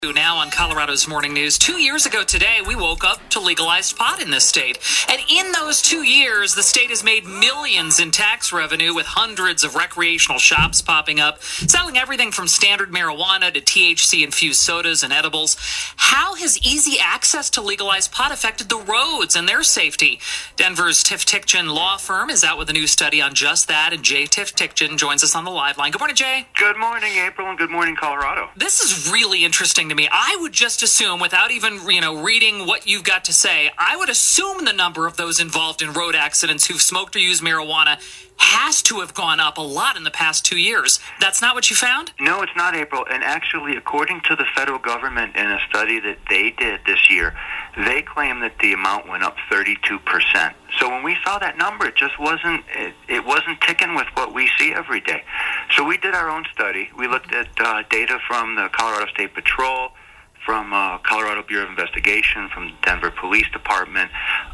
Now on Colorado's Morning News, 2 years ago today, we woke up to legalized pot in this state. And in those 2 years, the state has made millions in tax revenue with hundreds of recreational shops popping up, selling everything from standard marijuana to THC-infused sodas and edibles. How has easy access to legalized pot affected the roads and their safety? Denver's Tiff Tickchen law firm is out with a new study on just that, and Jay Tiff Tickchen joins us on the live line. Good morning, Jay. Good morning, April, and good morning, Colorado. This is really interesting to me. I would just assume, without even, reading what you've got to say, I would assume the number of those involved in road accidents who've smoked or used marijuana has to have gone up a lot in the past 2 years. That's not what you found? No, it's not, April. And actually, according to the federal government in a study that they did this year, they claim that the amount went up 32%. So when we saw that number, it just wasn't ticking with what we see every day. So we did our own study. We looked at data from the Colorado State Patrol, from Colorado Bureau of Investigation, from the Denver Police Department,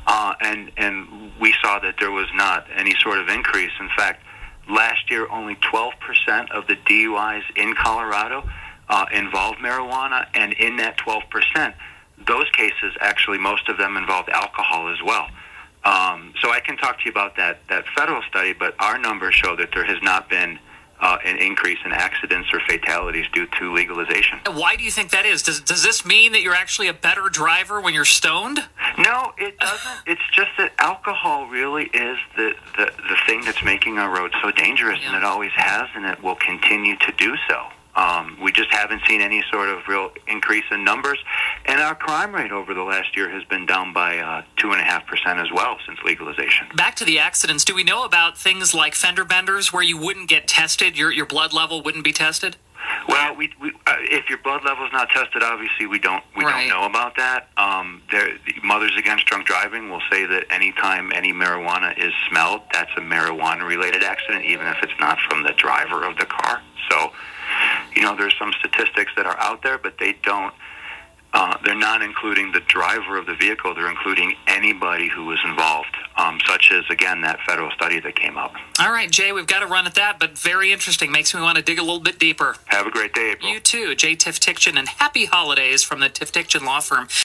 and we saw that there was not any sort of increase. In fact, last year only 12% of the DUIs in Colorado involved marijuana, and in that 12%, those cases, actually most of them involved alcohol as well. So I can talk to you about that federal study, but our numbers show that there has not been an increase in accidents or fatalities due to legalization. Why do you think that is? Does this mean that you're actually a better driver when you're stoned? No, it doesn't. It's just that alcohol really is the thing that's making our roads so dangerous, and it always has, and it will continue to do so. We just haven't seen any sort of real increase in numbers, and our crime rate over the last year has been down by 2.5% as well since legalization. Back to the accidents, do we know about things like fender benders where you wouldn't get tested, your blood level wouldn't be tested? Well, we if your blood level is not tested, obviously we don't know about that. The Mothers Against Drunk Driving will say that anytime any marijuana is smelled, that's a marijuana-related accident, even if it's not from the driver of the car. So, there's some statistics that are out there, but they don't. They're not including the driver of the vehicle. They're including anybody who was involved, such as, again, that federal study that came out. All right, Jay, we've got to run at that, but very interesting. Makes me want to dig a little bit deeper. Have a great day, April. You too. Jay Tiff Tickchen, and happy holidays from the Tiff Tickchen Law Firm.